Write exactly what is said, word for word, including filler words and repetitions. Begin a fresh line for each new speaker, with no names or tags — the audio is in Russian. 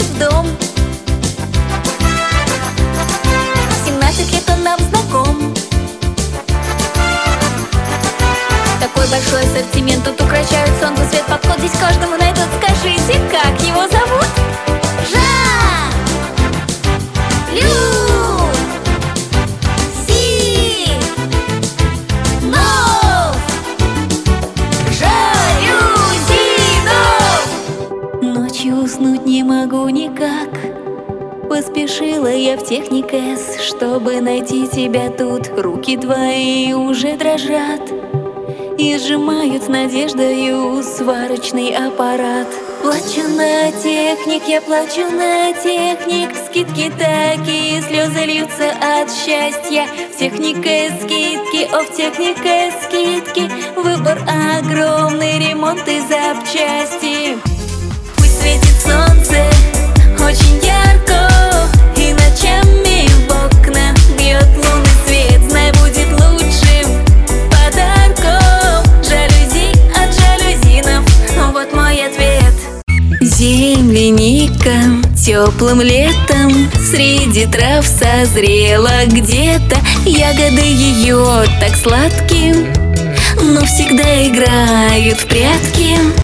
приносит в дом. семнадцать лет он нам знаком. Такой большой ассортимент, тут украшают солнце, свет, подход здесь каждому найдут. Скажите, как его зовут? Жан! Лю! Си! Нов! Жалюзинов! Ночью уснуть не могу никак. Поспешила я в Техникэс, чтобы найти тебя тут. Руки твои уже дрожат и сжимают с надеждою сварочный аппарат. Плачу на техник, я плачу на техник. Скидки такие, слезы льются от счастья. В Техникэс скидки, о, в Техникэс скидки. Выбор огромный, ремонт и запчасти. Пусть светит солнце очень ярко, и ночами в окна бьет лунный свет. Знай, будет лучшим подарком жалюзи от жалюзинов. Вот мой ответ. Земляника теплым летом среди трав созрела где-то. Ягоды ее так сладкие, но всегда играют в прятки.